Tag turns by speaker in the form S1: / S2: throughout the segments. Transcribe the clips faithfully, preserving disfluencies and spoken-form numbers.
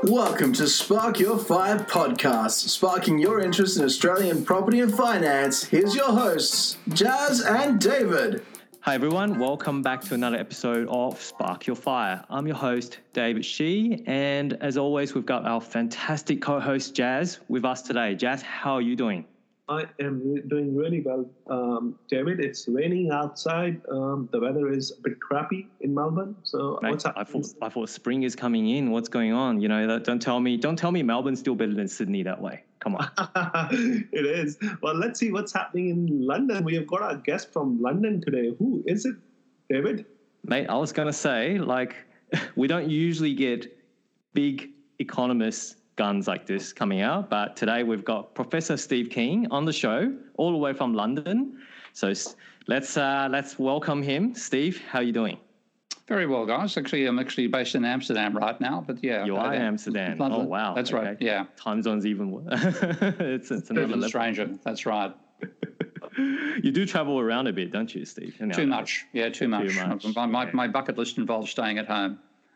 S1: Welcome to Spark Your Fire podcast, sparking your interest in Australian property and finance. Here's your hosts, Jazz and David.
S2: Hi everyone, welcome back to another episode of Spark Your Fire. I'm your host, David Shee, and as always, we've got our fantastic co-host, Jazz, with us today. Jazz, how are you doing?
S3: I am re- doing really well, um, David. It's raining outside. Um, the weather is a bit crappy in Melbourne. So
S2: Mate,
S3: what's up?
S2: I thought I thought spring is coming in. What's going on? You know, that, don't tell me don't tell me Melbourne's still better than Sydney that way. Come on.
S3: It is. Well, let's see what's happening in London. We have got our guest from London today. Who is it, David?
S2: Mate, I was gonna say, like, we don't usually get big economists guns like this coming out, but today we've got Professor Steve King on the show, all the way from London. So let's uh, let's welcome him. Steve, how are you doing?
S4: Very well, guys. Actually, I'm actually based in Amsterdam right now, but yeah.
S2: You are
S4: uh,
S2: in Amsterdam.
S4: London.
S2: Oh, wow.
S4: That's
S2: okay.
S4: right, yeah.
S2: Time zone's even worse. it's, it's another level.
S4: Stranger, that's right.
S2: You do travel around a bit, don't you, Steve?
S4: Too know. much, yeah, too much. Too much. My, my,
S2: okay.
S4: my bucket list involves staying at home.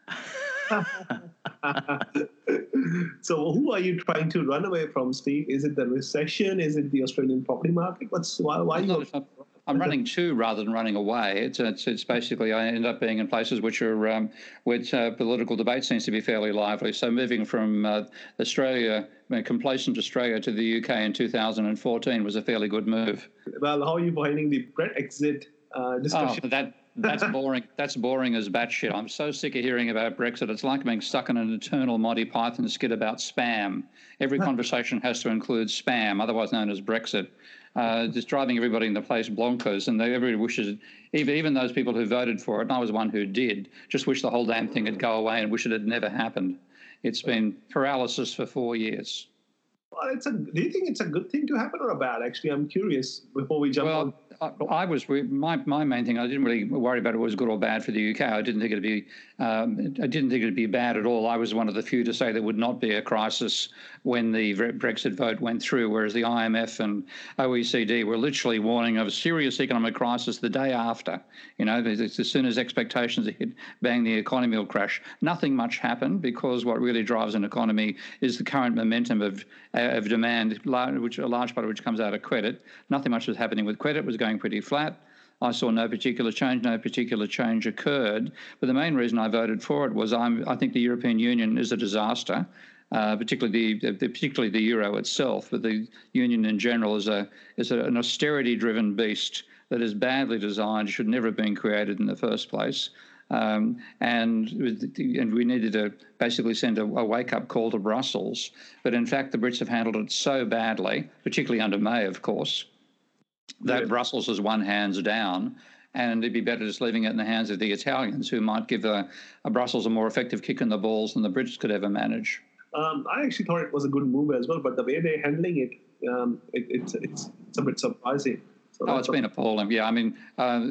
S3: So who are you trying to run away from, Steve? Is it the recession? Is it the Australian property market? What's why? why
S4: I'm,
S3: you
S4: not, I'm running to rather than running away. It's it's, it's basically I end up being in places which are um, which uh, political debate seems to be fairly lively. So moving from uh, Australia, I mean, complacent Australia, to the U K in two thousand fourteen was a fairly good move.
S3: Well, how are you finding the Brexit uh, discussion?
S4: Oh, that. That's boring. That's boring as batshit. I'm so sick of hearing about Brexit. It's like being stuck in an eternal Monty Python skit about spam. Every conversation has to include spam, otherwise known as Brexit. Uh, just driving everybody in the place bonkers, and they, everybody wishes, even, even those people who voted for it, and I was one who did, just wish the whole damn thing would go away and wish it had never happened. It's been paralysis for four years.
S3: Well, it's a. Do you think it's a good thing to happen or a bad? Actually, I'm curious before we jump
S4: well,
S3: on.
S4: I, I was my my main thing. I didn't really worry about it was good or bad for the U K. I didn't think it'd be. Um, I didn't think it'd be bad at all. I was one of the few to say there would not be a crisis when the Brexit vote went through, whereas the I M F and O E C D were literally warning of a serious economic crisis the day after. You know, as soon as expectations hit, bang, the economy will crash. Nothing much happened because what really drives an economy is the current momentum of of demand, which a large part of which comes out of credit. Nothing much was happening with credit. It was going pretty flat. I saw no particular change. No particular change occurred. But the main reason I voted for it was I'm, I think the European Union is a disaster, uh, particularly the, the particularly the euro itself. But the Union in general is a is a, an austerity-driven beast that is badly designed, should never have been created in the first place. Um, and and we needed to basically send a, a wake-up call to Brussels. But in fact, the Brits have handled it so badly, particularly under May, of course, that yeah. Brussels is one hands down, and it'd be better just leaving it in the hands of the Italians, who might give a, a Brussels a more effective kick in the balls than the Brits could ever manage.
S3: Um, I actually thought it was a good move as well, but the way they're handling it, um, it it's, it's it's a bit surprising. So
S4: oh, it's been appalling. Yeah, I mean, uh,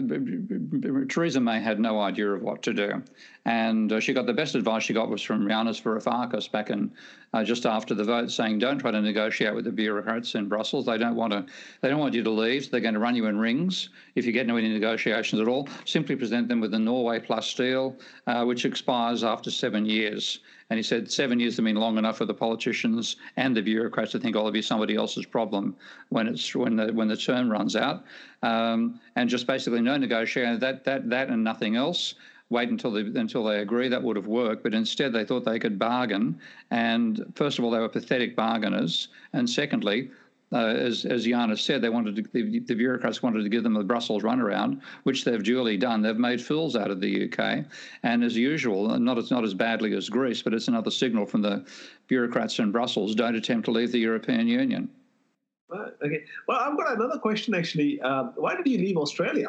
S4: Theresa May had no idea of what to do. And uh, she got the best advice she got was from Yanis Varoufakis back in uh, just after the vote, saying, don't try to negotiate with the bureaucrats in Brussels. They don't want to. They don't want you to leave. So they're going to run you in rings if you get into any negotiations at all. Simply present them with the Norway Plus deal, uh, which expires after seven years. And he said seven years have been long enough for the politicians and the bureaucrats to think, oh, it'll be somebody else's problem when it's when the when the term runs out. Um, and just basically no negotiation, that that that and nothing else. Wait until they until they agree. That would have worked, but instead they thought they could bargain. And first of all, they were pathetic bargainers, and secondly, Uh, as, as Yanis said, they wanted to, the, the bureaucrats wanted to give them the Brussels runaround, which they've duly done. They've made fools out of the U K, and as usual, not it's not as badly as Greece, but it's another signal from the bureaucrats in Brussels: don't attempt to leave the European Union.
S3: Uh, okay. Well, I've got another question actually. Uh, why did you leave Australia?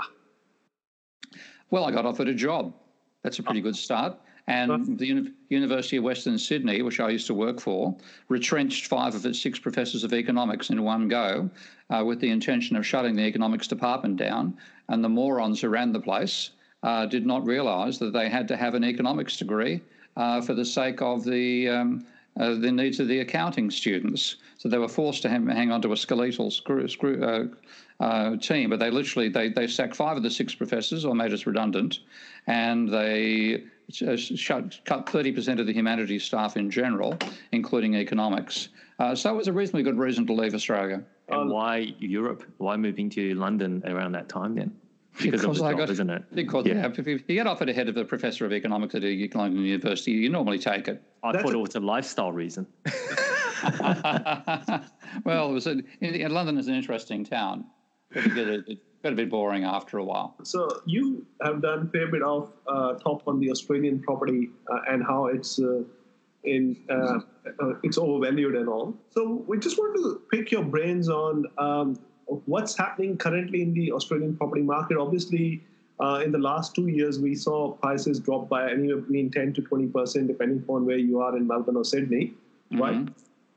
S4: Well, I got offered a job. That's a pretty good start. And the Uni- University of Western Sydney, which I used to work for, retrenched five of its six professors of economics in one go uh, with the intention of shutting the economics department down. And the morons who ran the place uh, did not realise that they had to have an economics degree uh, for the sake of the um, uh, the needs of the accounting students. So they were forced to hang, hang on to a skeletal screw, screw, uh, uh, team, but they literally, they, they sacked five of the six professors or made us redundant, and they uh, shut, cut thirty percent of the humanities staff in general, including economics. Uh, so it was a reasonably good reason to leave Australia.
S2: And
S3: Um,
S2: why Europe? Why moving to London around that time then? Because,
S4: Because
S2: of the
S4: I
S2: job,
S4: got,
S2: isn't it?
S4: Because
S2: Yeah.
S4: yeah. if you get offered a head of a professor of economics at a London university, you normally take it.
S2: I
S3: That's
S2: thought
S3: a-
S2: it was a lifestyle reason.
S4: Well, it was a, in, London is an interesting town, but it got a, it got a bit boring after a while.
S3: So you have done a fair bit of uh, talk on the Australian property uh, and how it's uh, in uh, uh, it's overvalued and all. So we just want to pick your brains on um, what's happening currently in the Australian property market. Obviously, uh, in the last two years, we saw prices drop by anywhere between ten to twenty percent, depending upon where you are in Melbourne or Sydney, mm-hmm. right?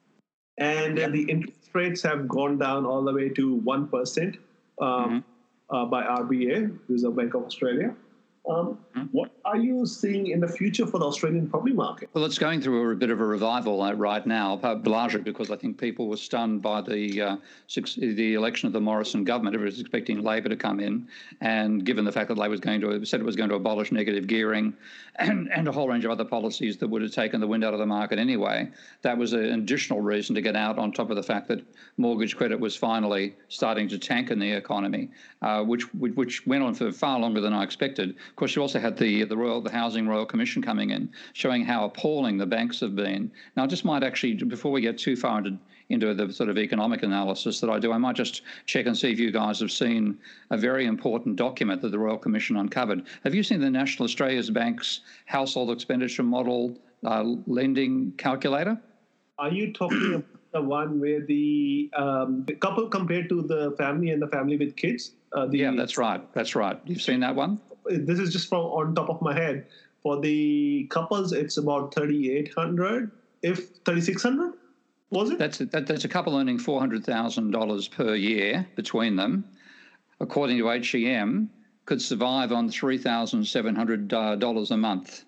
S3: And uh, the interest rates have gone down all the way to one percent. Um, mm-hmm. uh, by R B A, Reserve Bank of Australia. Um, mm-hmm. What are you seeing in the future for the Australian property market?
S4: Well, it's going through a bit of a revival uh, right now, largely because I think people were stunned by the uh, six, the election of the Morrison government. Everyone was expecting Labor to come in, and given the fact that Labor was going to said it was going to abolish negative gearing, and, and a whole range of other policies that would have taken the wind out of the market anyway, that was an additional reason to get out. On top of the fact that mortgage credit was finally starting to tank in the economy, uh, which which went on for far longer than I expected. Of course, you also had the the Royal the Housing Royal Commission coming in, showing how appalling the banks have been. Now, I just might actually, before we get too far into into the sort of economic analysis that I do, I might just check and see if you guys have seen a very important document that the Royal Commission uncovered. Have you seen the National Australia's Bank's Household Expenditure Model uh, lending calculator?
S3: Are you talking about the one where the, um, the couple compared to the family and the family with kids? Uh, the,
S4: yeah, that's right. That's right. You've seen that one?
S3: This is just from on top of my head. For the couples, it's about thirty-eight hundred, if thirty-six hundred, was it?
S4: That's a, that, that's a couple earning four hundred thousand dollars per year between them, according to H E M, could survive on three thousand seven hundred dollars a month.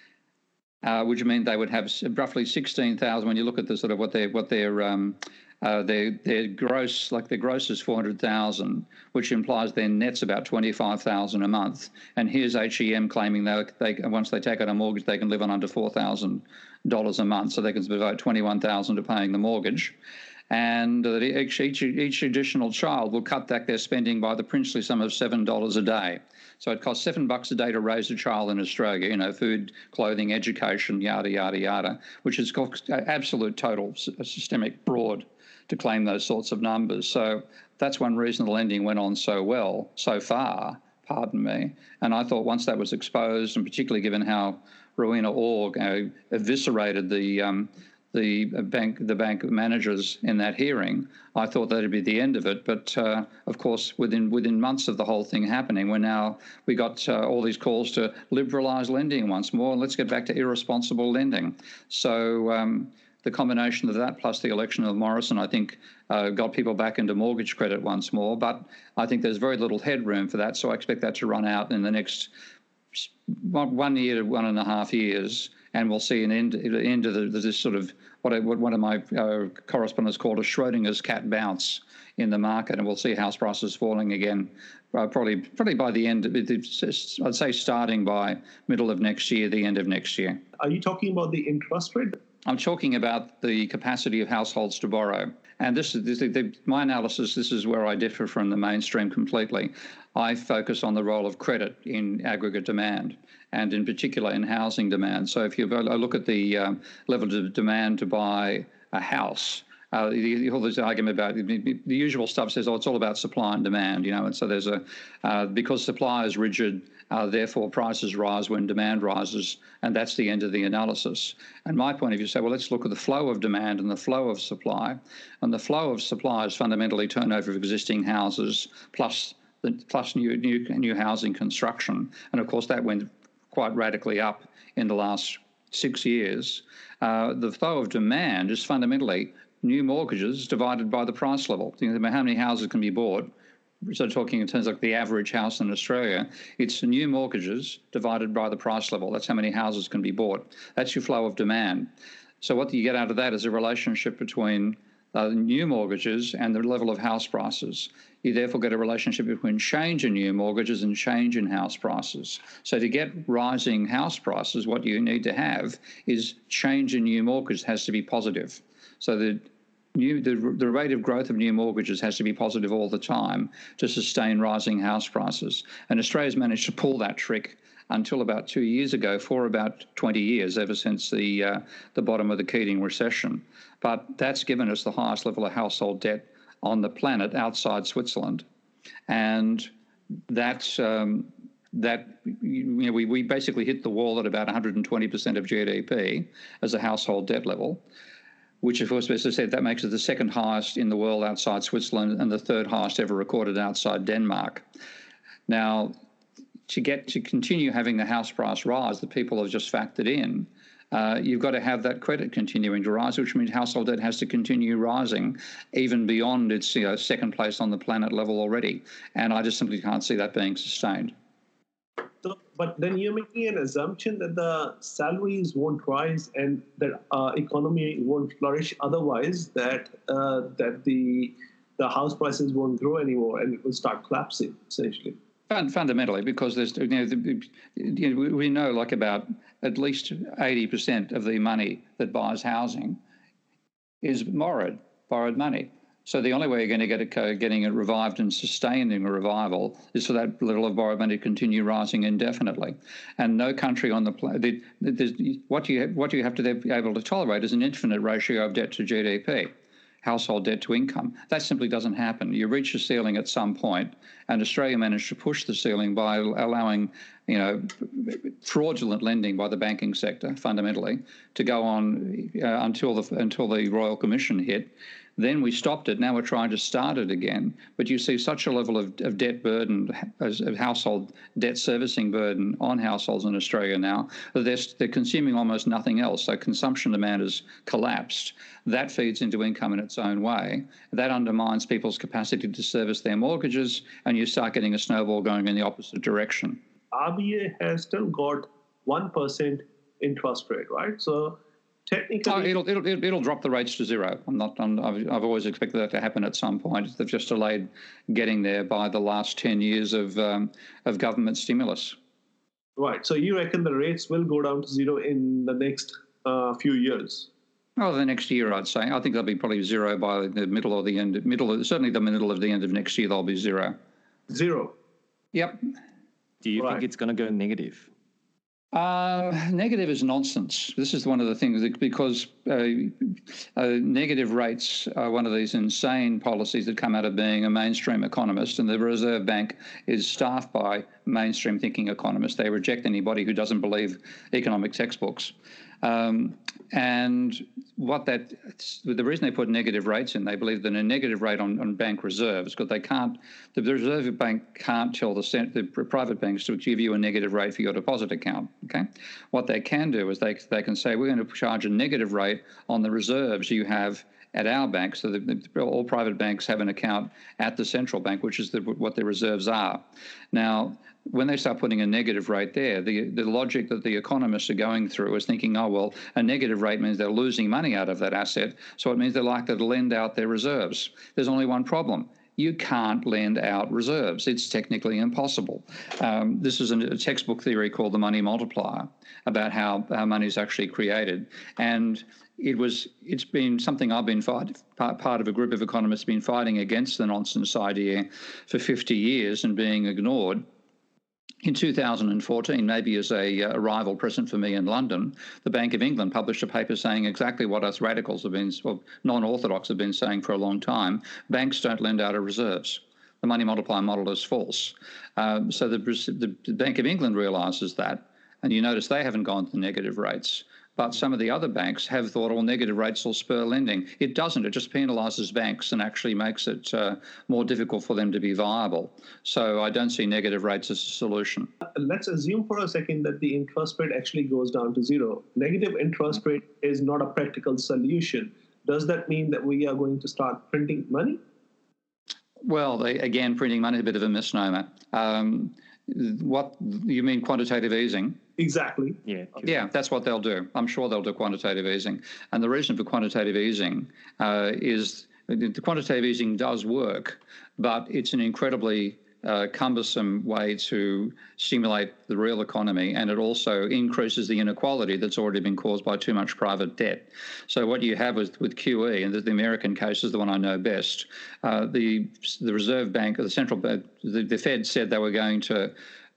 S4: Uh, which mean they would have roughly sixteen thousand. When you look at the sort of what their what their um, uh, their their gross, like their gross is four hundred thousand, which implies their net's about twenty five thousand a month. And here's H E M claiming they they once they take out a mortgage, they can live on under four thousand dollars a month, so they can devote twenty one thousand to paying the mortgage. And that each, each each additional child will cut back their spending by the princely sum of seven dollars a day. So it costs seven bucks a day to raise a child in Australia, you know, food, clothing, education, yada, yada, yada, which is absolute total systemic fraud to claim those sorts of numbers. So that's one reason the lending went on so well so far, pardon me. And I thought once that was exposed, and particularly given how Rowena Orr you know, eviscerated the um, the bank the bank managers in that hearing, I thought that'd be the end of it. But uh, of course, within within months of the whole thing happening, we're now we got uh, all these calls to liberalise lending once more, and let's get back to irresponsible lending. So um, the combination of that plus the election of Morrison, I think, uh, got people back into mortgage credit once more. But I think there's very little headroom for that, so I expect that to run out in the next one year to one and a half years. And we'll see an end, end of the, this sort of what, I, what one of my uh, correspondents called a Schrodinger's cat bounce in the market, and we'll see house prices falling again, uh, probably probably by the end. I'd say starting by middle of next year, the end of next year.
S3: Are you talking about the interest rate?
S4: I'm talking about the capacity of households to borrow. And this is this, the, my analysis. This is where I differ from the mainstream completely. I focus on the role of credit in aggregate demand, and in particular in housing demand. So if you look at the um, level of demand to buy a house, uh, you hold this argument about the usual stuff says, oh, it's all about supply and demand, you know, and so there's a, uh, because supply is rigid, uh, therefore prices rise when demand rises, and that's the end of the analysis. And my point of view, say, well, let's look at the flow of demand and the flow of supply. And the flow of supply is fundamentally turnover of existing houses plus the, plus new, new, new housing construction. And of course, that went quite radically up in the last six years. Uh, the flow of demand is fundamentally new mortgages divided by the price level. Think about how many houses can be bought. So talking in terms of like the average house in Australia, it's new mortgages divided by the price level. That's how many houses can be bought. That's your flow of demand. So what you get out of that is a relationship between uh, new mortgages and the level of house prices. You therefore get a relationship between change in new mortgages and change in house prices. So to get rising house prices, what you need to have is change in new mortgages has to be positive. So the New, the, the rate of growth of new mortgages has to be positive all the time to sustain rising house prices. And Australia's managed to pull that trick until about two years ago, for about twenty years, ever since the uh, the bottom of the Keating recession. But that's given us the highest level of household debt on the planet outside Switzerland. And that's um, that you know, we, we basically hit the wall at about one hundred twenty percent of G D P as a household debt level, which, of course, as I said, that makes it the second highest in the world outside Switzerland and the third highest ever recorded outside Denmark. Now, to get to continue having the house price rise that people have just factored in, uh, you've got to have that credit continuing to rise, which means household debt has to continue rising even beyond its you know, second place on the planet level already. And I just simply can't see that being sustained.
S3: So, but then you're making an assumption that the salaries won't rise and that uh, economy won't flourish. Otherwise, that uh, that the the house prices won't grow anymore and it will start collapsing essentially.
S4: Fundamentally, because there's you know, the, you know we know like about at least eighty percent of the money that buys housing is borrowed borrowed money. So the only way you're going to get it, getting it revived and sustaining a revival is for that level of borrowed money to continue rising indefinitely. And no country on the planet, what you what you have to be able to tolerate is an infinite ratio of debt to G D P, household debt to income. That simply doesn't happen. You reach a ceiling at some point, and Australia managed to push the ceiling by allowing, you know, fraudulent lending by the banking sector fundamentally to go on uh, until the until the Royal Commission hit. Then we stopped it. Now we're trying to start it again. But you see such a level of, of debt burden, of household debt servicing burden on households in Australia now, that they're, they're consuming almost nothing else. So consumption demand has collapsed. That feeds into income in its own way. That undermines people's capacity to service their mortgages, and you start getting a snowball going in the opposite direction.
S3: R B A has still got one percent interest rate, right? So technically,
S4: oh, it'll, it'll it'll drop the rates to zero. I'm not. I'm, I've, I've always expected that to happen at some point. They've just delayed getting there by the last ten years of um, of government stimulus.
S3: Right. So you reckon the rates will go down to zero in the next uh, few years?
S4: Oh, the next year, I'd say. I think they'll be probably zero by the middle or the end. Middle, of, certainly the middle of the end of next year, they'll be zero.
S3: Zero.
S4: Yep.
S2: Do you
S3: Right.
S2: think it's going to go negative?
S4: Uh, negative is nonsense. This is one of the things that, because uh, uh, negative rates are one of these insane policies that come out of being a mainstream economist, and the Reserve Bank is staffed by mainstream thinking economists. They reject anybody who doesn't believe economic textbooks. Um, and what that, the reason they put negative rates in, they believe that a negative rate on, on bank reserves, because they can't, the Reserve Bank can't tell the, the private banks to give you a negative rate for your deposit account, okay? What they can do is they, they can say, we're going to charge a negative rate on the reserves you have at our bank, so that all private banks have an account at the central bank, which is the, what their reserves are. Now, when they start putting a negative rate there, the, the logic that the economists are going through is thinking, oh, well, a negative rate means they're losing money out of that asset, so it means they're likely to lend out their reserves. There's only one problem. You can't lend out reserves. It's technically impossible. Um, this is a textbook theory called the money multiplier about how, how money is actually created. And it was, it's been something I've been fight, part, part of a group of economists been fighting against the nonsense idea for fifty years and being ignored. In two thousand fourteen, maybe as a, a rival present for me in London, the Bank of England published a paper saying exactly what us radicals have been, well, non-orthodox have been saying for a long time. Banks don't lend out of reserves. The money multiplier model is false. Um, so the, the, the Bank of England realises that, and you notice they haven't gone to negative rates. But some of the other banks have thought all negative rates will spur lending. It doesn't. It just penalises banks and actually makes it uh, more difficult for them to be viable. So I don't see negative rates as a solution.
S3: Let's assume for a second that the interest rate actually goes down to zero. Negative interest rate is not a practical solution. Does that mean that we are going to start printing money?
S4: Well, they, again, printing money is a bit of a misnomer. Um, what you mean, quantitative easing?
S3: Exactly.
S2: Yeah.
S4: Yeah, that's what they'll do. I'm sure they'll do quantitative easing. And the reason for quantitative easing uh, is the quantitative easing does work, but it's an incredibly uh, cumbersome way to stimulate the real economy, and it also increases the inequality that's already been caused by too much private debt. So what you have with, with Q E, and the, the American case is the one I know best, uh, the the Reserve Bank, or the central bank, the, the Fed said they were going to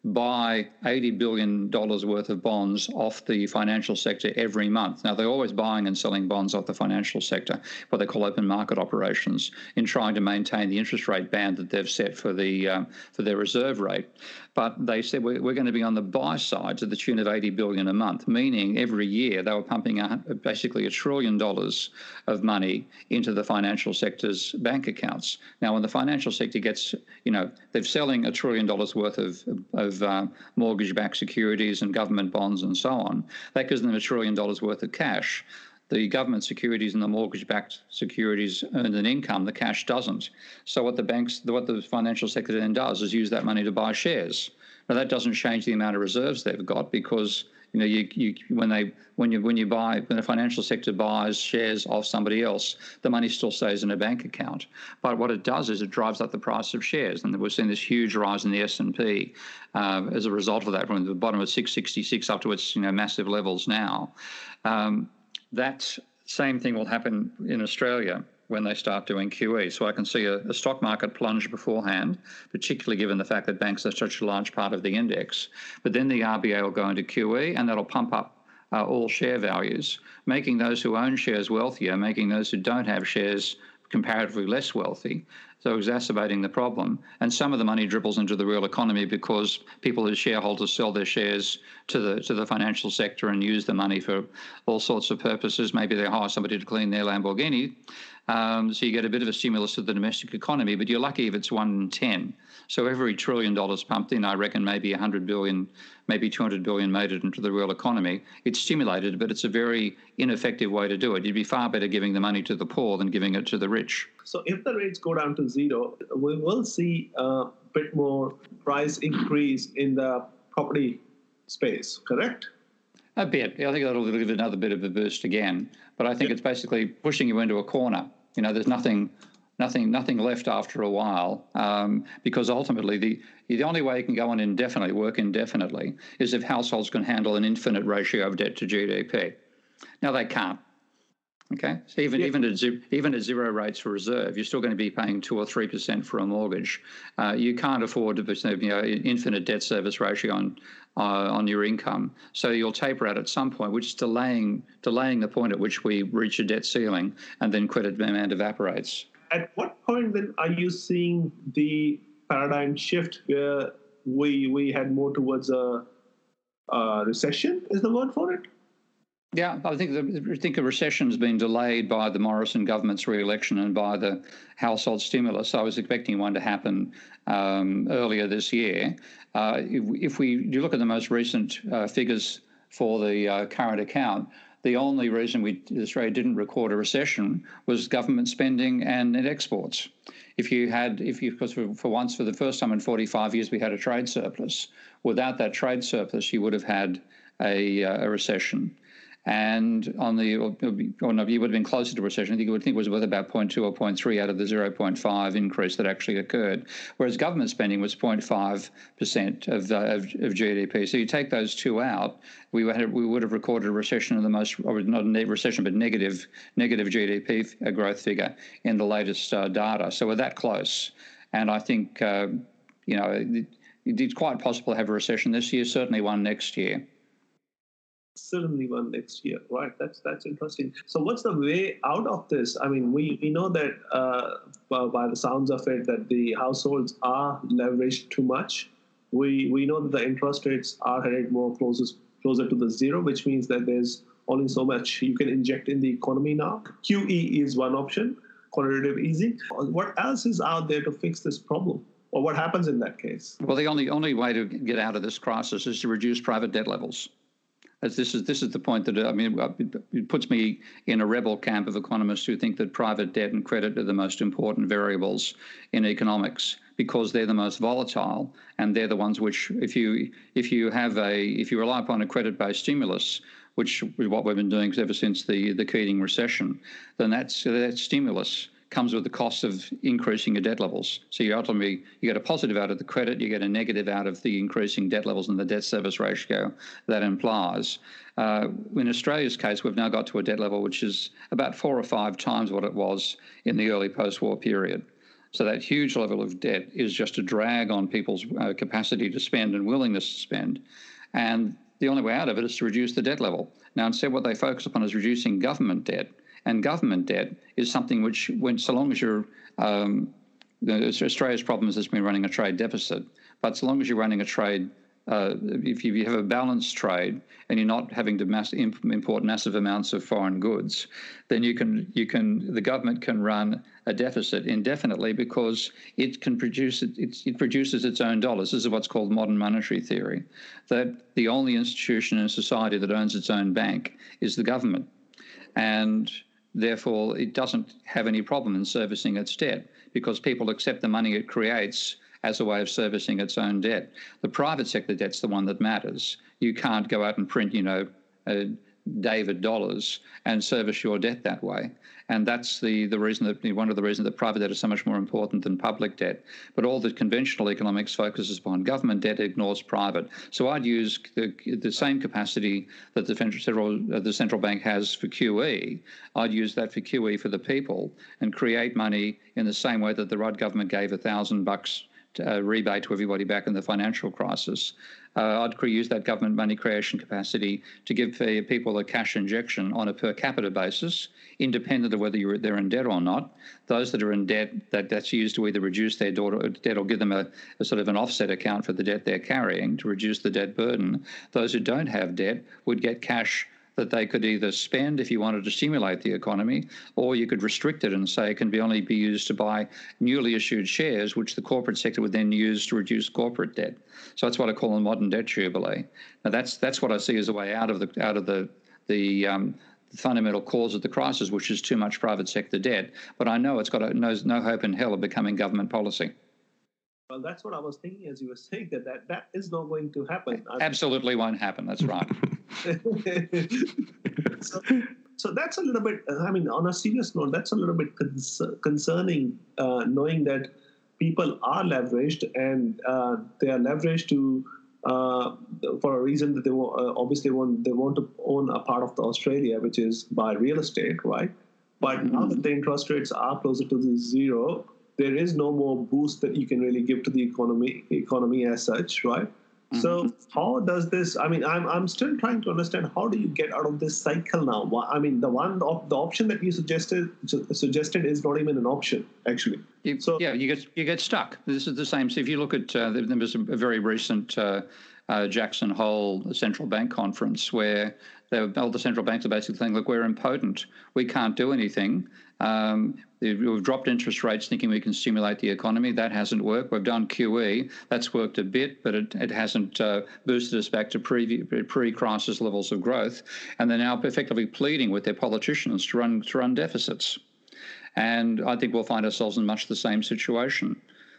S4: buy eighty billion dollars worth of bonds off the financial sector every month. Now, they're always buying and selling bonds off the financial sector, what they call open market operations, in trying to maintain the interest rate band that they've set for the um, for their reserve rate. But they said we're, we're going to be on the buy side to the tune of eighty billion dollars a month, meaning every year they were pumping a, basically a trillion dollars of money into the financial sector's bank accounts. Now, when the financial sector gets, you know, they're selling a trillion dollars worth of, of Of, uh, mortgage-backed securities and government bonds and so on, that gives them a trillion dollars worth of cash. The government securities and the mortgage-backed securities earn an income, the cash doesn't. So what the banks, what the financial sector then does is use that money to buy shares. Now, that doesn't change the amount of reserves they've got, because you know, you, you when they when you when you buy when the financial sector buys shares of somebody else, the money still stays in a bank account. But what it does is it drives up the price of shares, and we've seen this huge rise in the S and P uh, as a result of that, from the bottom of six sixty-six up to its you know massive levels now. Um, that same thing will happen in Australia when they start doing Q E. So I can see a, a stock market plunge beforehand, particularly given the fact that banks are such a large part of the index. But then the R B A will go into Q E, and that'll pump up uh, all share values, making those who own shares wealthier, making those who don't have shares comparatively less wealthy, so exacerbating the problem. And some of the money dribbles into the real economy because people as shareholders sell their shares to the to the financial sector and use the money for all sorts of purposes. Maybe they hire somebody to clean their Lamborghini. Um, so you get a bit of a stimulus to the domestic economy, but you're lucky if it's one in ten. So every trillion dollars pumped in, I reckon maybe one hundred billion, maybe two hundred billion made it into the real economy. It's stimulated, but it's a very ineffective way to do it. You'd be far better giving the money to the poor than giving it to the rich.
S3: So if the rates go down to zero, we will see a bit more price increase in the property space, correct?
S4: A bit. I think that'll give it another bit of a boost again. But I think yeah. It's basically pushing you into a corner. You know, there's nothing, nothing, nothing left after a while, um, because ultimately the the only way it can go on indefinitely, work indefinitely, is if households can handle an infinite ratio of debt to G D P. Now they can't. Okay, so even yeah. even at zero, even at zero rates for reserve, you're still going to be paying two or three percent for a mortgage. Uh, you can't afford to, you know, infinite debt service ratio on uh, on your income. So you'll taper out at some point, which is delaying delaying the point at which we reach a debt ceiling, and then credit demand evaporates.
S3: At what point then are you seeing the paradigm shift where we we head more towards a, a recession? Is the word for it?
S4: Yeah, I think the, I think a recession has been delayed by the Morrison government's re-election and by the household stimulus. I was expecting one to happen um, earlier this year. Uh, if, if we you look at the most recent uh, figures for the uh, current account, the only reason we Australia didn't record a recession was government spending and net exports. If you had, if you, because for, for once, for the first time in forty-five years, we had a trade surplus. Without that trade surplus, you would have had a, uh, a recession. And on the, or, or no, you would have been closer to recession. I think you would think it was worth about zero point two or zero point three out of the zero point five increase that actually occurred, whereas government spending was zero point five percent of, uh, of of G D P. So you take those two out, we would we would have recorded a recession of the most, or not a recession, but negative negative G D P growth figure in the latest uh, data. So we're that close, and I think uh, you know it, it's quite possible to have a recession this year. Certainly one next year.
S3: Certainly one next year, right? That's that's interesting. So what's the way out of this? I mean, we, we know that uh, by the sounds of it, that the households are leveraged too much. We we know that the interest rates are headed more closer closer to the zero, which means that there's only so much you can inject in the economy now. Q E is one option, quantitative easing. What else is out there to fix this problem? Or what happens in that case?
S4: Well, the only only way to get out of this crisis is to reduce private debt levels. As this is this is the point that I mean, it puts me in a rebel camp of economists who think that private debt and credit are the most important variables in economics because they're the most volatile, and they're the ones which, if you if you have a if you rely upon a credit-based stimulus, which is what we've been doing ever since the the Keating recession, then that's that stimulus comes with the cost of increasing your debt levels. So you ultimately, you get a positive out of the credit, you get a negative out of the increasing debt levels and the debt service ratio that implies. Uh, in Australia's case, we've now got to a debt level which is about four or five times what it was in the early post-war period. So that huge level of debt is just a drag on people's uh, capacity to spend and willingness to spend. And the only way out of it is to reduce the debt level. Now, instead, what they focus upon is reducing government debt. And government debt is something which, when so long as you're, um, Australia's problem is it's been running a trade deficit, but so long as you're running a trade, uh, if you have a balanced trade and you're not having to mass, import massive amounts of foreign goods, then you can, you can, the government can run a deficit indefinitely because it can produce, it, it produces its own dollars. This is what's called modern monetary theory, that the only institution in society that owns its own bank is the government. And therefore, it doesn't have any problem in servicing its debt because people accept the money it creates as a way of servicing its own debt. The private sector debt's the one that matters. You can't go out and print, you know, uh, David dollars and service your debt that way. And that's the, the reason that one of the reasons that private debt is so much more important than public debt. But all the conventional economics focuses upon government debt, ignores private. So I'd use the, the same capacity that the federal, uh, the central bank has for Q E. I'd use that for Q E for the people and create money in the same way that the Rudd government gave a thousand bucks Uh, rebate to everybody back in the financial crisis. Uh, I'd use that government money creation capacity to give uh, people a cash injection on a per capita basis, independent of whether you're, they're in debt or not. Those that are in debt, that, that's used to either reduce their debt or give them a, a sort of an offset account for the debt they're carrying to reduce the debt burden. Those who don't have debt would get cash that they could either spend if you wanted to stimulate the economy, or you could restrict it and say it can be only be used to buy newly issued shares, which the corporate sector would then use to reduce corporate debt. So that's what I call a modern debt jubilee. Now that's that's what I see as a way out of the out of the the um, fundamental cause of the crisis, which is too much private sector debt. But I know it's got a, no, no hope in hell of becoming government policy.
S3: Well, that's what I was thinking as you were saying that that, that is not going to happen.
S4: Absolutely won't happen. That's right.
S3: so, so that's a little bit, I mean, on a serious note, that's a little bit con- concerning, uh, knowing that people are leveraged and uh, they are leveraged to, uh, for a reason that they want, uh, obviously want, they want to own a part of the Australia, which is by real estate, right? But mm-hmm. now that the interest rates are closer to the zero, there is no more boost that you can really give to the economy economy as such, right? Mm-hmm. So how does this, I mean, I'm I'm still trying to understand how do you get out of this cycle now? I mean, the one, the option that you suggested suggested is not even an option, actually.
S4: You, so, yeah, you get you get stuck. This is the same. So if you look at, uh, there was a very recent uh, uh, Jackson Hole central bank conference where they were, all the central banks are basically saying, look, we're impotent. We can't do anything. Um, we've dropped interest rates thinking we can stimulate the economy. That hasn't worked. We've done Q E. That's worked a bit, but it, it hasn't uh, boosted us back to pre, pre-crisis levels of growth. And they're now effectively pleading with their politicians to run, to run deficits. And I think we'll find ourselves in much the same situation.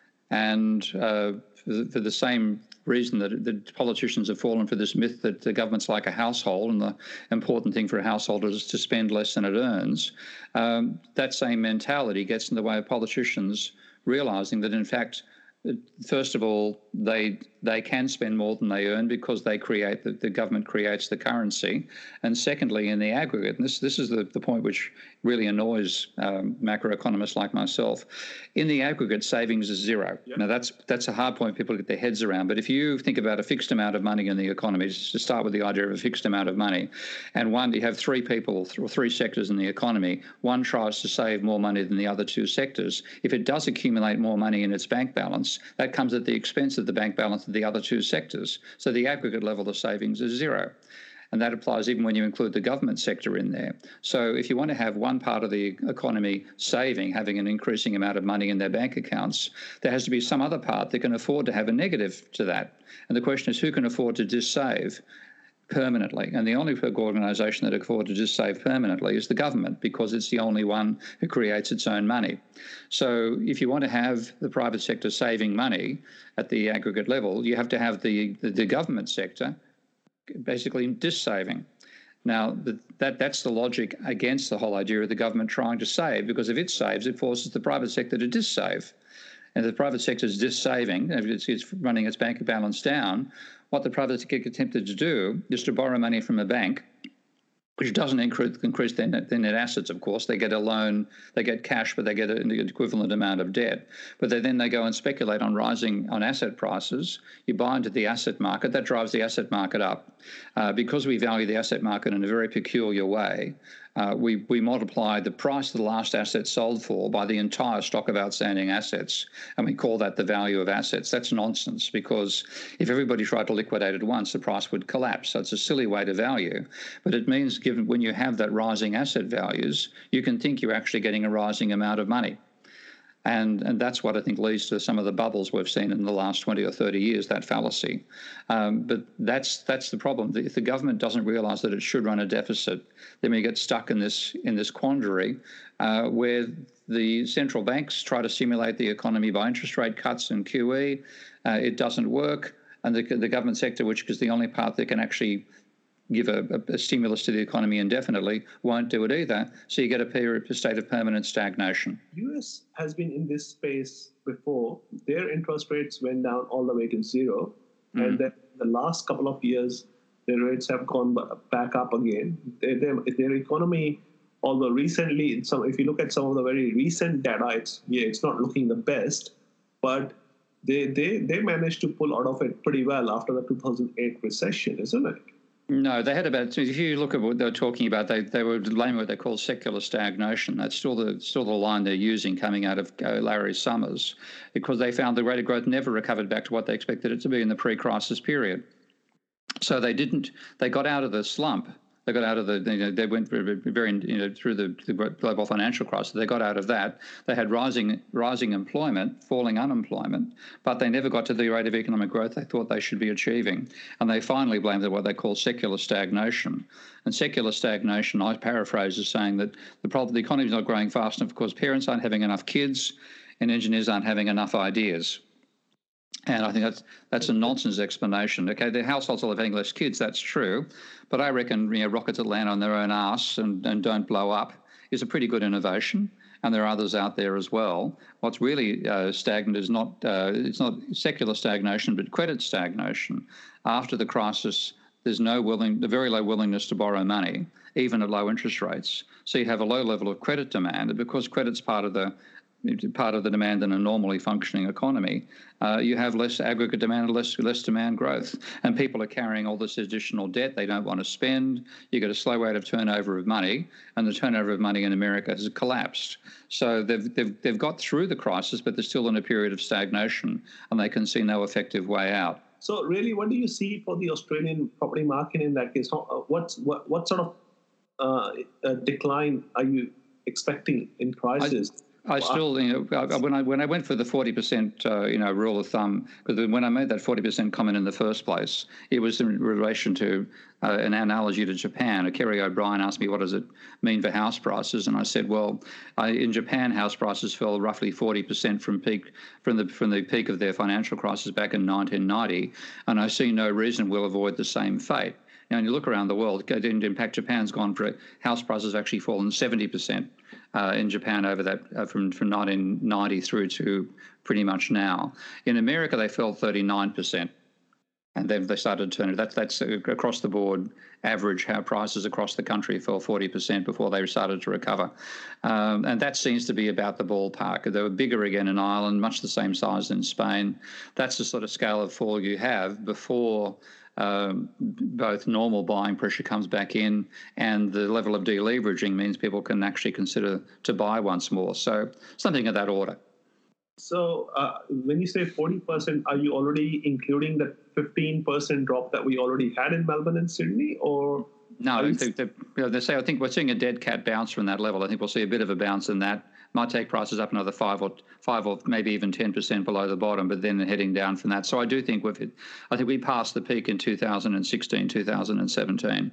S4: And uh, for, the, for the same reason that the politicians have fallen for this myth that the government's like a household and the important thing for a household is to spend less than it earns, um, that same mentality gets in the way of politicians realising that, in fact, first of all, they they can spend more than they earn because they create the, the government creates the currency, and secondly, in the aggregate, and this this is the, the point which really annoys um, macroeconomists like myself, in the aggregate, savings is zero. Yep. Now that's that's a hard point people get their heads around. But if you think about a fixed amount of money in the economy, just to start with the idea of a fixed amount of money, and one you have three people or three sectors in the economy, one tries to save more money than the other two sectors. If it does accumulate more money in its bank balance, that comes at the expense of the bank balance of the other two sectors. So the aggregate level of savings is zero. And that applies even when you include the government sector in there. So if you want to have one part of the economy saving, having an increasing amount of money in their bank accounts, there has to be some other part that can afford to have a negative to that. And the question is, who can afford to just save? permanently. And the only organisation that can afford to just save permanently is the government, because it's the only one who creates its own money. So if you want to have the private sector saving money at the aggregate level, you have to have the, the, the government sector basically dis-saving. Now, the, that that's the logic against the whole idea of the government trying to save, because if it saves, it forces the private sector to dis-save. And if the private sector is dis-saving, if it's, it's running its bank balance down, what the private sector attempted to do is to borrow money from a bank, which doesn't increase, increase their, net, their net assets, of course. They get a loan, they get cash, but they get an equivalent amount of debt. But they, then they go and speculate on rising on asset prices. You buy into the asset market. That drives the asset market up. Uh, because we value the asset market in a very peculiar way, uh, we, we multiply the price of the last asset sold for by the entire stock of outstanding assets, and we call that the value of assets. That's nonsense, because if everybody tried to liquidate at once, the price would collapse. So it's a silly way to value. But it means, given when you have that rising asset values, you can think you're actually getting a rising amount of money. And, and that's what I think leads to some of the bubbles we've seen in the last twenty or thirty years, that fallacy. Um, but that's that's the problem. If the government doesn't realise that it should run a deficit, then we get stuck in this in this quandary uh, where the central banks try to stimulate the economy by interest rate cuts and Q E. Uh, it doesn't work. And the, the government sector, which is the only part that can actually give a, a, a stimulus to the economy indefinitely, won't do it either. So you get a period, a state of permanent stagnation.
S3: U S has been in this space before. Their interest rates went down all the way to zero. Mm. And then the last couple of years, their rates have gone back up again. Their, their, their economy, although recently, some, if you look at some of the very recent data, it's, yeah, it's not looking the best, but they, they, they managed to pull out of it pretty well after the two thousand eight recession, isn't it?
S4: No, they had about, if you look at what they were talking about, they, they were blaming what they call secular stagnation. That's still the still the line they're using coming out of uh, Larry Summers, because they found the rate of growth never recovered back to what they expected it to be in the pre-crisis period. So they didn't, they got out of the slump. They got out of the, you know, they went very, very you know, through the, the global financial crisis. They got out of that. They had rising rising employment, falling unemployment, but they never got to the rate of economic growth they thought they should be achieving. And they finally blamed it what they call secular stagnation. And secular stagnation, I paraphrase, as saying that the problem, the economy is not growing fast enough because parents aren't having enough kids and engineers aren't having enough ideas. And I think that's that's a nonsense explanation. Okay, the households are having less kids, that's true, but I reckon, you know, rockets that land on their own arse and, and don't blow up is a pretty good innovation, and there are others out there as well. What's really uh, stagnant is not uh, it's not secular stagnation, but credit stagnation. After the crisis, there's no willing, the very low willingness to borrow money, even at low interest rates. So you have a low level of credit demand, and because credit's part of the part of the demand in a normally functioning economy, uh, you have less aggregate demand and less, less demand growth. And people are carrying all this additional debt they don't want to spend. You get a slow rate of turnover of money, and the turnover of money in America has collapsed. So they've, they've, they've got through the crisis, but they're still in a period of stagnation, and they can see no effective way out.
S3: So really, what do you see for the Australian property market in that case? How, what's, what, what sort of uh, uh, decline are you expecting in prices? I,
S4: I still, you know, when I when I went for the forty percent, uh, you know, rule of thumb, because when I made that forty percent comment in the first place, it was in relation to uh, an analogy to Japan. Kerry O'Brien asked me, what does it mean for house prices? And I said, well, I, in Japan, house prices fell roughly forty percent from peak from the from the peak of their financial crisis back in nineteen ninety, and I see no reason we'll avoid the same fate. Now, when you look around the world, in fact, Japan's gone for house prices actually fallen seventy percent. Uh, in Japan over that uh, from, from nineteen ninety through to pretty much now. In America, they fell thirty-nine percent, and then they started to turn it. That's, that's across the board average how prices across the country fell forty percent before they started to recover. Um, and that seems to be about the ballpark. They were bigger again in Ireland, much the same size in Spain. That's the sort of scale of fall you have before Um, both normal buying pressure comes back in, and the level of deleveraging means people can actually consider to buy once more. So something of that order.
S3: So uh, when you say forty percent, are you already including the fifteen percent drop that we already had in Melbourne and Sydney, or?
S4: No, they, they, you know, they say, I think we're seeing a dead cat bounce from that level. I think we'll see a bit of a bounce in that might take prices up another five or five or maybe even ten percent below the bottom, but then heading down from that. So I do think we've hit, I think we passed the peak in two thousand sixteen, two thousand seventeen.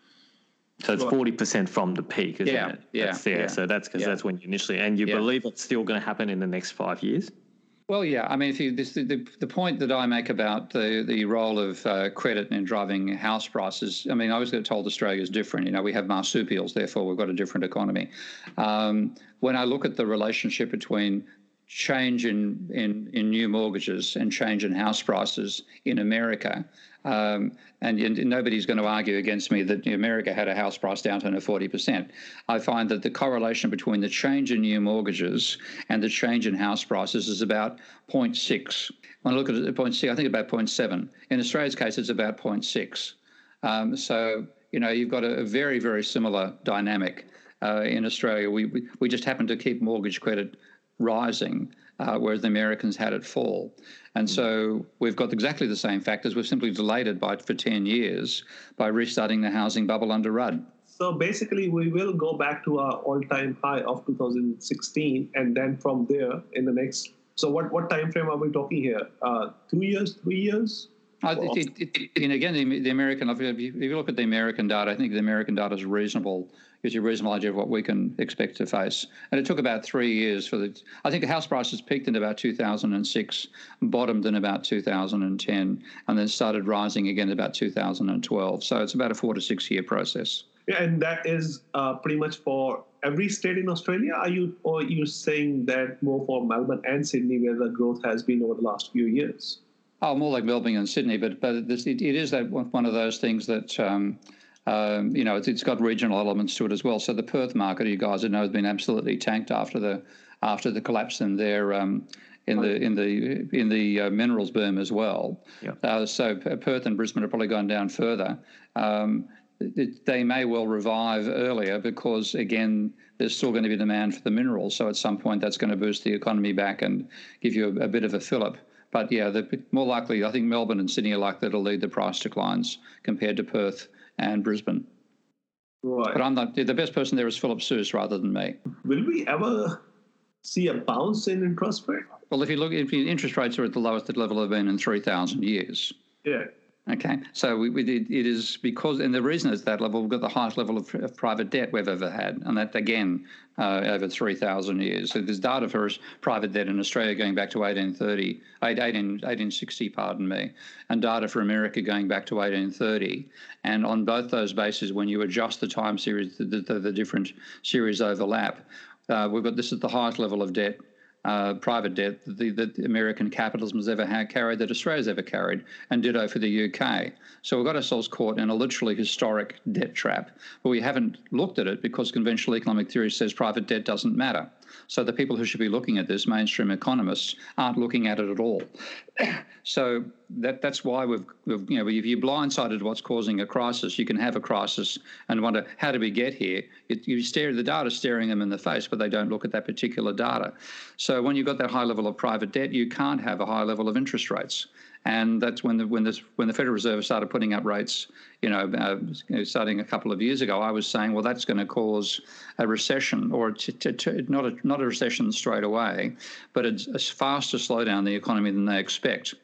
S2: So it's forty percent from the peak, isn't
S4: yeah,
S2: it?
S4: Yeah,
S2: that's, yeah.
S4: yeah.
S2: So that's because
S4: yeah.
S2: that's when you initially, and you
S4: yeah.
S2: believe it's still going to happen in the next five years?
S4: Well, yeah. I mean, if you this, the the point that I make about the the role of uh, credit in driving house prices, I mean, I was told Australia is different. You know, we have marsupials, therefore we've got a different economy. Um, when I look at the relationship between change in, in, in new mortgages and change in house prices in America, um, and, and nobody's going to argue against me that America had a house price downturn of forty percent. I find that the correlation between the change in new mortgages and the change in house prices is about zero point six. When I look at it at zero point six, I think about zero point seven. In Australia's case, it's about zero point six. Um, so, you know, you've got a, a very, very similar dynamic uh, in Australia. We, we, we just happen to keep mortgage credit rising, uh, whereas the Americans had it fall. And so we've got exactly the same factors. We've simply delayed it by for ten years by restarting the housing bubble under Rudd.
S3: So basically, we will go back to our all-time high of two thousand sixteen, and then from there in the next. So what, what time frame are we talking here? Uh, two years, three years?
S4: Uh, it, it, it, and again, the, the American, if you, if you look at the American data, I think the American data is reasonable, gives you a reasonable idea of what we can expect to face. And it took about three years for the, I think the house prices peaked in about two thousand six, bottomed in about two thousand ten, and then started rising again in about two thousand twelve. So it's about a four to six year process.
S3: Yeah, and that is uh, pretty much for every state in Australia? Are you, or are you saying that more for Melbourne and Sydney, where the growth has been over the last few years?
S4: Oh, more like Melbourne and Sydney, but but this, it, it is that one of those things that um, um, you know it's, it's got regional elements to it as well. So the Perth market, you guys know, has been absolutely tanked after the after the collapse in their um, in the in the in the uh, minerals boom as well.
S2: Yep.
S4: Uh, so Perth and Brisbane have probably gone down further. Um, it, they may well revive earlier because again, there's still going to be demand for the minerals. So at some point, that's going to boost the economy back and give you a, a bit of a fillip. But yeah, the more likely, I think Melbourne and Sydney are likely to lead the price declines compared to Perth and Brisbane.
S3: Right.
S4: But I'm not, the best person there is Philip Seuss rather than me.
S3: Will we ever see a bounce in interest rate?
S4: Well, if you look, if you, interest rates are at the lowest level they've been in three thousand years.
S3: Yeah.
S4: Okay, so we, we did, it is because, and the reason it's that level, we've got the highest level of, of private debt we've ever had, and that again uh, over three thousand years. So there's data for private debt in Australia going back to eighteen thirty, eighteen, eighteen sixty, pardon me, and data for America going back to eighteen thirty. And on both those bases, when you adjust the time series, the, the, the different series overlap, uh, we've got this is the highest level of debt. Uh, private debt that the, that American capitalism has ever had carried, that Australia's ever carried, and ditto for the U K. So we've got ourselves caught in a literally historic debt trap, but we haven't looked at it because conventional economic theory says private debt doesn't matter. So the people who should be looking at this, mainstream economists, aren't looking at it at all. So that that's why we've, we've, you know, if you're blindsided to what's causing a crisis, you can have a crisis and wonder, how did we get here? It, you stare at the data, staring them in the face, but they don't look at that particular data. So when you've got that high level of private debt, you can't have a high level of interest rates. And that's when the when this when the Federal Reserve started putting up rates, you know, uh, you know, starting a couple of years ago, I was saying, well, that's going to cause a recession, or to, to, to, not a not a recession straight away, but a, a faster slowdown in the economy than they expect.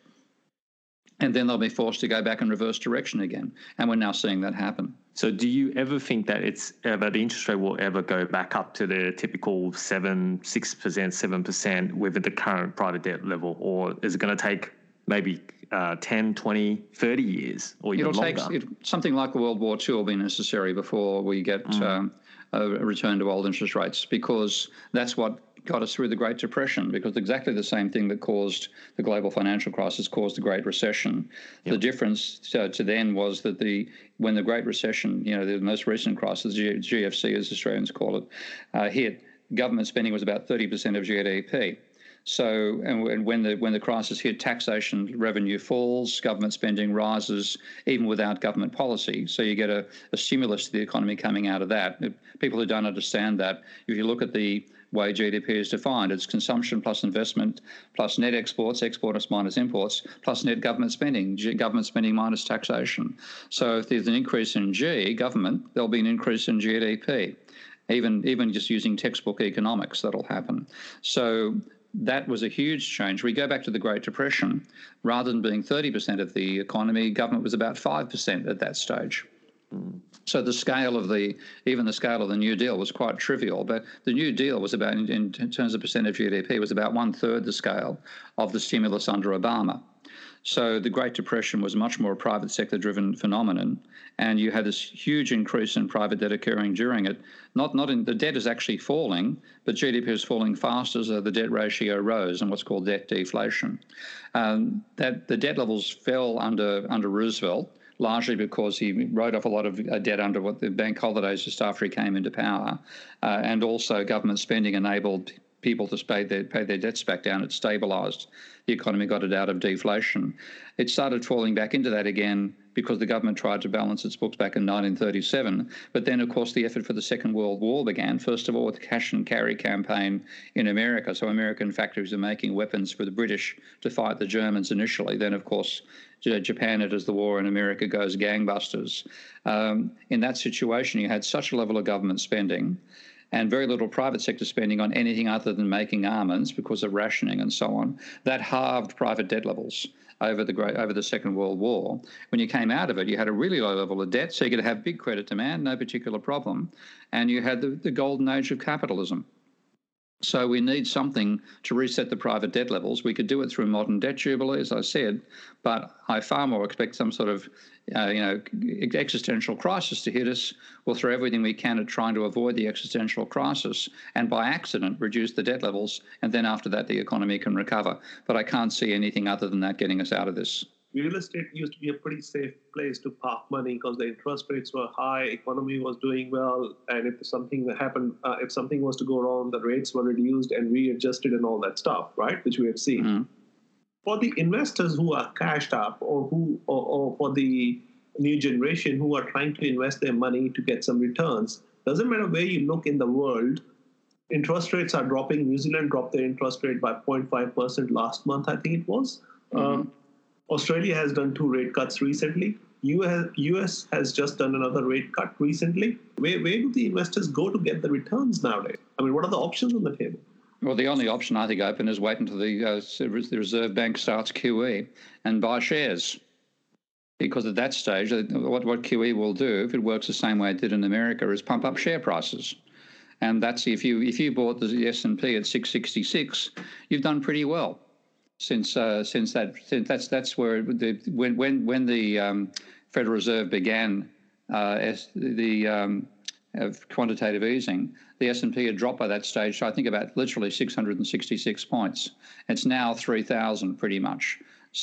S4: And then they'll be forced to go back in reverse direction again. And we're now seeing that happen.
S2: So do you ever think that it's ever, the interest rate will ever go back up to the typical seven, six percent, seven percent with the current private debt level? Or is it going to take maybe uh, ten, twenty, thirty years or even
S4: It'll
S2: longer?
S4: take, it, something like World War Two will be necessary before we get mm. um, a return to old interest rates, because that's what got us through the Great Depression, because exactly the same thing that caused the global financial crisis caused the Great Recession. Yep. The difference to, to then was that the when the Great Recession, you know, the most recent crisis, G F C as Australians call it, uh, hit, government spending was about thirty percent of G D P. So, and when the when the crisis hit, taxation revenue falls, government spending rises, even without government policy. So you get a, a stimulus to the economy coming out of that. People who don't understand that, if you look at the way G D P is defined, it's consumption plus investment plus net exports, exports minus imports, plus net government spending, G, government spending minus taxation. So if there's an increase in G, government, there'll be an increase in G D P. even even just using textbook economics, that'll happen. So that was a huge change. We go back to the Great Depression. Rather than being thirty percent of the economy, government was about five percent at that stage. Mm. So the scale of the, even the scale of the New Deal was quite trivial, but the New Deal was about, in, in terms of percent of G D P, was about one third the scale of the stimulus under Obama. So the Great Depression was much more a private sector driven phenomenon, and you had this huge increase in private debt occurring during it. Not, not in the debt is actually falling, but G D P is falling faster, so the debt ratio rose, and what's called debt deflation. Um, that the debt levels fell under under Roosevelt, largely because he wrote off a lot of uh, debt under what the bank holidays just after he came into power, uh, and also government spending enabled people to pay their, pay their debts back down. It stabilised the economy, got it out of deflation. It started falling back into that again because the government tried to balance its books back in nineteen thirty-seven. But then, of course, the effort for the Second World War began, first of all with the cash and carry campaign in America. So American factories are making weapons for the British to fight the Germans initially. Then, of course, Japan enters the war and America goes gangbusters. Um, in that situation, you had such a level of government spending and very little private sector spending on anything other than making armaments because of rationing and so on. That halved private debt levels over the great, over the Second World War. When you came out of it, you had a really low level of debt, so you could have big credit demand, no particular problem, and you had the, the golden age of capitalism. So we need something to reset the private debt levels. We could do it through modern debt jubilee, as I said, but I far more expect some sort of, uh, you know, existential crisis to hit us. We'll throw everything we can at trying to avoid the existential crisis and by accident reduce the debt levels, and then after that the economy can recover. But I can't see anything other than that getting us out of this.
S3: Real estate used to be a pretty safe place to park money because the interest rates were high, economy was doing well, and if something that happened, uh, if something was to go wrong, the rates were reduced and readjusted and all that stuff, right? Which we have seen. Mm. For the investors who are cashed up, or who, or, or for the new generation who are trying to invest their money to get some returns, doesn't matter where you look in the world, interest rates are dropping. New Zealand dropped their interest rate by zero point five percent last month, I think it was. Mm-hmm. Um, Australia has done two rate cuts recently. U S, U S has just done another rate cut recently. Where, where do the investors go to get the returns nowadays? I mean, what are the options on the table?
S4: Well, the only option I think open is wait until the, uh, the Reserve Bank starts Q E and buy shares. Because at that stage, what, what Q E will do, if it works the same way it did in America, is pump up share prices. And that's if you if you bought the S and P at six sixty-six, you've done pretty well. Since uh, since that since that's that's where the when when when the um, Federal Reserve began uh, as the um, of quantitative easing, the S and P had dropped by that stage. So I think about literally six hundred sixty-six points. It's now three thousand pretty much.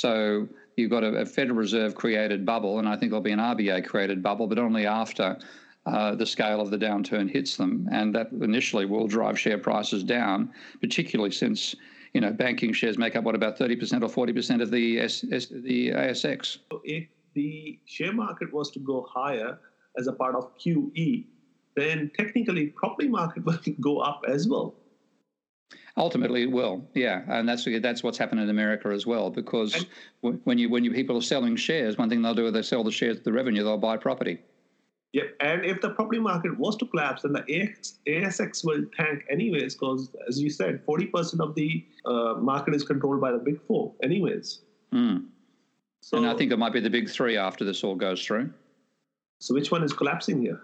S4: So you've got a, a Federal Reserve created bubble, and I think there'll be an R B A created bubble, but only after uh, the scale of the downturn hits them, and that initially will drive share prices down, particularly since. You know, banking shares make up, what, about thirty percent or forty percent of the S, S, the A S X.
S3: So if the share market was to go higher as a part of Q E, then technically property market will go up as well.
S4: Ultimately, it will, yeah, and that's that's what's happened in America as well. Because and, when you when you people are selling shares, one thing they'll do is they sell the shares, the revenue, they'll buy property.
S3: Yep, and if the property market was to collapse, then the A S X will tank anyways, because, as you said, forty percent of the uh, market is controlled by the big four anyways.
S4: Mm. So, and I think it might be the big three after this all goes through.
S3: So which one is collapsing here?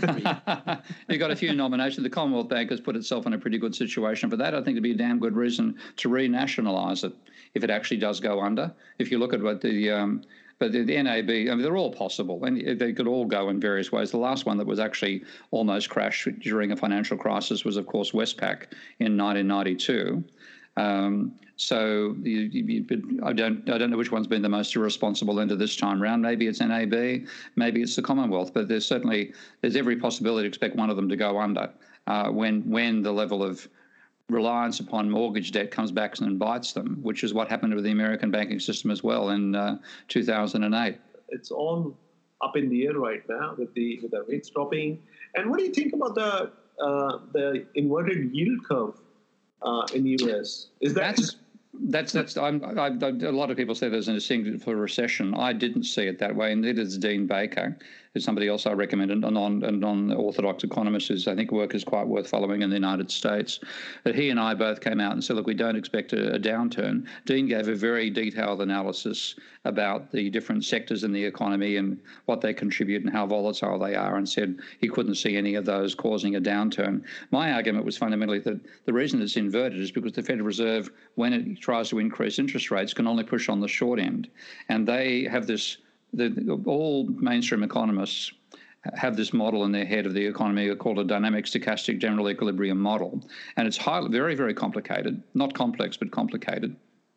S4: You've got a few nominations. The Commonwealth Bank has put itself in a pretty good situation for that. I think it'd be a damn good reason to renationalise it if it actually does go under. If you look at what the... Um, But the, the N A B, I mean, they're all possible, and they could all go in various ways. The last one that was actually almost crashed during a financial crisis was, of course, Westpac in nineteen ninety-two. Um, so you, you, I don't, I don't know which one's been the most irresponsible end of this time round. Maybe it's N A B, maybe it's the Commonwealth, but there's certainly there's every possibility to expect one of them to go under uh, when when the level of reliance upon mortgage debt comes back and bites them, which is what happened with the American banking system as well in uh, two thousand eight.
S3: It's all up in the air right now with the with the rates dropping. And what do you think about the uh, the inverted yield curve uh, in the U S? Is that
S4: that's that's that's I'm, I, I, a lot of people say there's a signal for recession. I didn't see it that way, and neither does Dean Baker. There's somebody else I recommended, a non a non-orthodox economist who's I think work is quite worth following in the United States. That he and I both came out and said, look, we don't expect a, a downturn. Dean gave a very detailed analysis about the different sectors in the economy and what they contribute and how volatile they are, and said he couldn't see any of those causing a downturn. My argument was fundamentally that the reason it's inverted is because the Federal Reserve, when it tries to increase interest rates, can only push on the short end. And they have this, the, all mainstream economists have this model in their head of the economy called a dynamic stochastic general equilibrium model. And it's highly, very, very complicated, not complex, but complicated.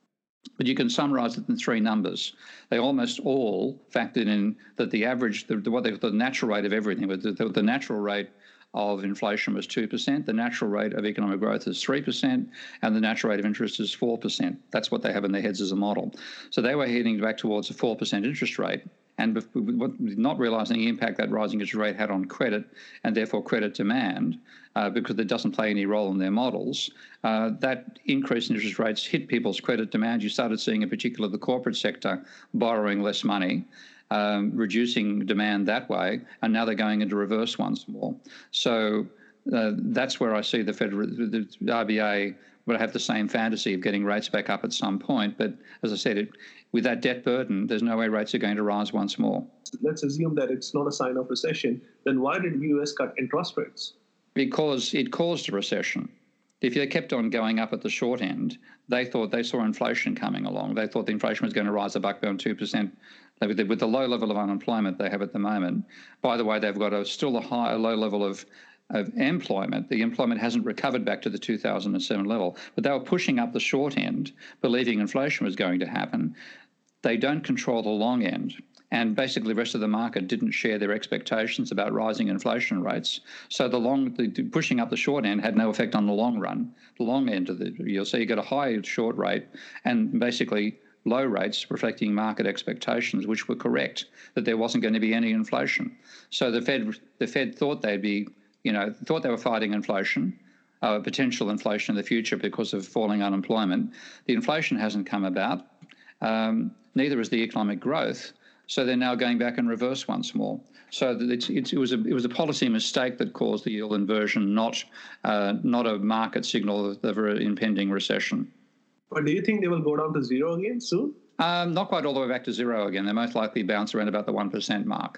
S4: But you can summarise it in three numbers. They almost all factored in that the average, the, what they call the natural rate of everything, but the, the, the natural rate of inflation was two percent, the natural rate of economic growth is three percent, and the natural rate of interest is four percent. That's what they have in their heads as a model. So they were heading back towards a four percent interest rate, and not realising the impact that rising interest rate had on credit and therefore credit demand, uh, because it doesn't play any role in their models, uh, that increase in interest rates hit people's credit demand. You started seeing, in particular, the corporate sector borrowing less money, Um, reducing demand that way, and now they're going into reverse once more. So uh, that's where I see the Federal, the R B A would have the same fantasy of getting rates back up at some point. But as I said, it, with that debt burden, there's no way rates are going to rise once more.
S3: Let's assume that it's not a sign of recession. Then why did the U S cut interest rates?
S4: Because it caused a recession. If they kept on going up at the short end, they thought they saw inflation coming along. They thought the inflation was going to rise a buck beyond two percent. With the low level of unemployment they have at the moment, by the way, they've got a, still a high, a low level of, of employment. The employment hasn't recovered back to the two thousand seven level, but they were pushing up the short end, believing inflation was going to happen. They don't control the long end. And basically the rest of the market didn't share their expectations about rising inflation rates. So the long, the, pushing up the short end had no effect on the long run. The long end of the, you'll see you got a high short rate and basically low rates reflecting market expectations, which were correct, that there wasn't going to be any inflation. So the Fed, the Fed thought they'd be, you know, thought they were fighting inflation, uh, potential inflation in the future because of falling unemployment. The inflation hasn't come about. Um, neither has the economic growth. So they're now going back in reverse once more. So it's, it's, it was a it was a policy mistake that caused the yield inversion, not uh, not a market signal of an impending recession.
S3: But do you think they will go down to zero again soon?
S4: Um, not quite all the way back to zero again. They most likely bounce around about the one percent mark.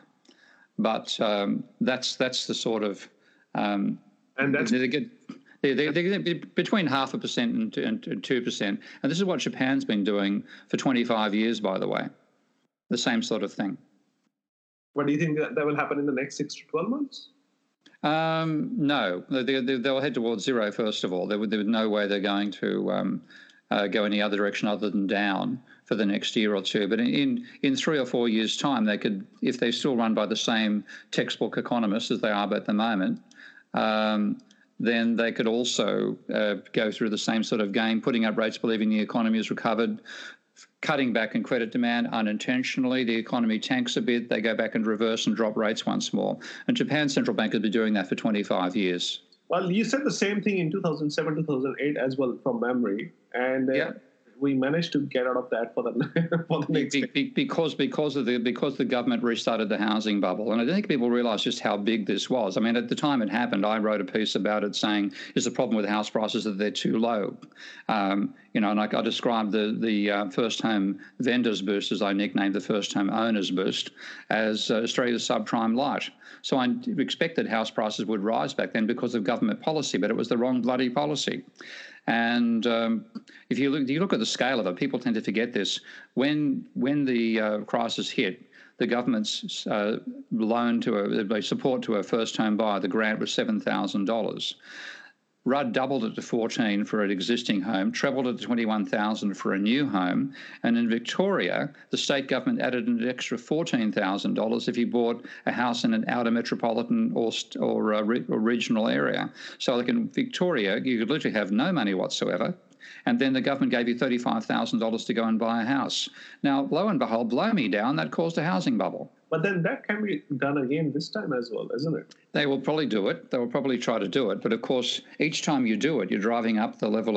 S4: But um, that's that's the sort of um,
S3: and that's
S4: they get they they they between half a percent and two percent. And this is what Japan's been doing for twenty-five years, by the way. The same sort of thing.
S3: What do you think that, that will happen in the next six to twelve months?
S4: Um, no, they, they, they'll head towards zero, first of all. There would, there was no way they're going to um, uh, go any other direction other than down for the next year or two. But in, in three or four years' time, they could, if they still run by the same textbook economists as they are at the moment, um, then they could also uh, go through the same sort of game, putting up rates, believing the economy has recovered, cutting back in credit demand unintentionally. The economy tanks a bit. They go back and reverse and drop rates once more. And Japan's central bank has been doing that for twenty-five years.
S3: Well, you said the same thing in two thousand seven, two thousand eight as well from memory. And uh,
S4: yeah.
S3: we managed to get out of that for the, for the next
S4: be, be, because because of the because the government restarted the housing bubble, and I don't think people realise just how big this was. I mean, at the time it happened, I wrote a piece about it saying, "Is the problem with house prices that they're too low?" Um, you know, and I, I described the the uh, first home vendors boost, as I nicknamed the first home owners boost, as uh, Australia's subprime light. So I expected house prices would rise back then because of government policy, but it was the wrong bloody policy. And um, if you look, you look at the scale of it, people tend to forget this. When when the uh, crisis hit, the government's uh, loan to a support to a first home buyer, the grant was seven thousand dollars. Rudd doubled it to fourteen for an existing home, trebled it to twenty-one thousand for a new home, and in Victoria, the state government added an extra fourteen thousand dollars if you bought a house in an outer metropolitan or or, uh, re- or regional area. So, like in Victoria, you could literally have no money whatsoever, and then the government gave you thirty-five thousand dollars to go and buy a house. Now, lo and behold, blow me down, that caused a housing bubble.
S3: But then that can be done again this time as well, isn't it?
S4: They will probably do it. They will probably try to do it. But, of course, each time you do it, you're driving up the level of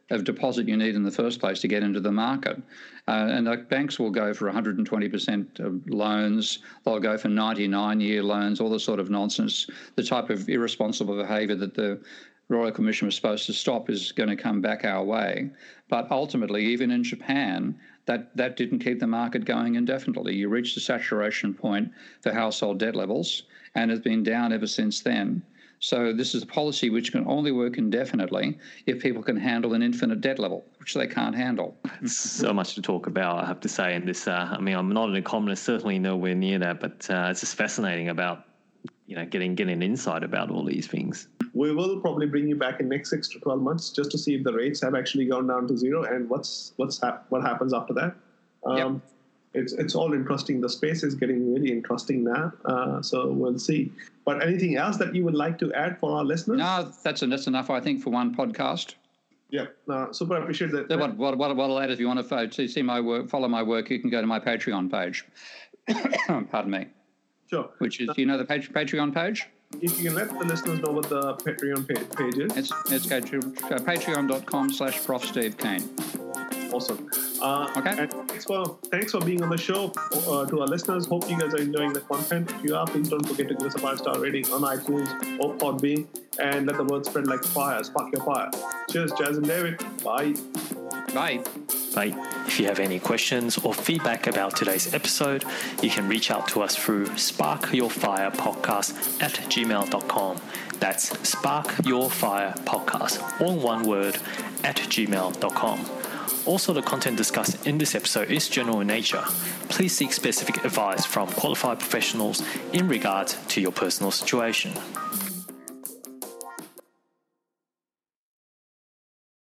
S4: of deposit you need in the first place to get into the market. Uh, and like banks will go for one hundred twenty percent of loans. They'll go for ninety-nine year loans, all this sort of nonsense. The type of irresponsible behaviour that the Royal Commission was supposed to stop is going to come back our way. But ultimately, even in Japan, that, that didn't keep the market going indefinitely. You reached a saturation point for household debt levels, and it's been down ever since then. So this is a policy which can only work indefinitely if people can handle an infinite debt level, which they can't handle.
S2: So much to talk about, I have to say. And this, uh, I mean, I'm not an economist, certainly nowhere near that, but uh, it's just fascinating about, you know, getting getting insight about all these things.
S3: We will probably bring you back in next six to twelve months just to see if the rates have actually gone down to zero and what's what's hap- what happens after that. Um,
S4: yep.
S3: It's it's all interesting. The space is getting really interesting now, uh, so we'll see. But anything else that you would like to add for our listeners?
S4: No, that's that's enough, I think, for one podcast.
S3: Yeah, uh, super appreciate that.
S4: So what, what, what, what I'll add, if you want to fo- to see my work, follow my work, you can go to my Patreon page. Pardon me.
S3: Sure.
S4: Which is, do you know the page, Patreon page?
S3: If you can let the listeners know what the Patreon page, page is.
S4: It's, it's go to uh, patreon.com slash Prof Steve Kane.
S3: Awesome. Uh,
S4: okay.
S3: And thanks for thanks for being on the show. Uh, to our listeners, hope you guys are enjoying the content. If you are, please don't forget to give us a five star rating on iTunes or Podbean, and let the word spread like fire. Spark your fire. Cheers, Jazz and David. Bye.
S4: Bye.
S2: Bye. If you have any questions or feedback about today's episode, you can reach out to us through sparkyourfirepodcast at gmail dot com. That's sparkyourfirepodcast, all one word, at gmail dot com. Also, the content discussed in this episode is general in nature. Please seek specific advice from qualified professionals in regard to your personal situation.